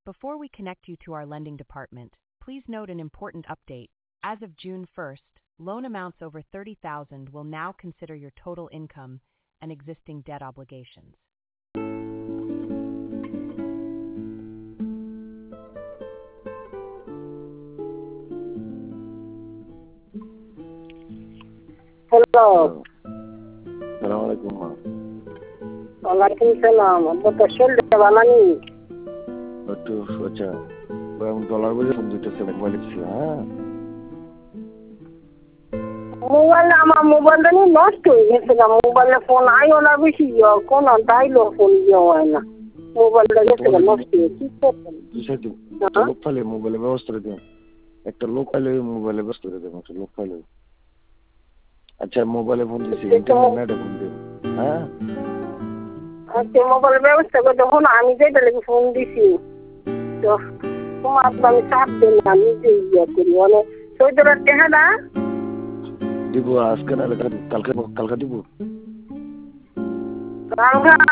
Before we connect you to our lending department, please note an important update. As of June 1st, loan amounts over $30,000 will now consider your total income and existing debt obligations. Hello. Assalamualaikum, Ma. Waalaikumsalam. Apa pasal dia balani? Betul saja. Bang dolar boleh menjadi sebuah hal. Mobile ni lost হয়ে গেছে গা মোবাইলে phone আইও না বেশি কোন তাইলো phone হয় না মোবাইলটা গেছে গা নষ্ট হয়ে কি করতেন বিষয়টি লোক পাইলে মোবাইলে ব্যবস্থা করে দিন একটা লোক পাইলে মোবাইলে ব্যবস্থা করে দেন একটা লোক পাইলে আচ্ছা মোবাইলে ফোন দিছি ইন্টারনেটে ফোন দিন হ্যাঁ আচ্ছা মোবাইলে ব্যবস্থা করে তখন আমি যেটা লাগি ফোন দিছি তো তোমার আমি চাপ দিন আমি যে ইয়ে করি মানে সৈদরা টেহা না দিব আজকে না কালকে দিব কালকে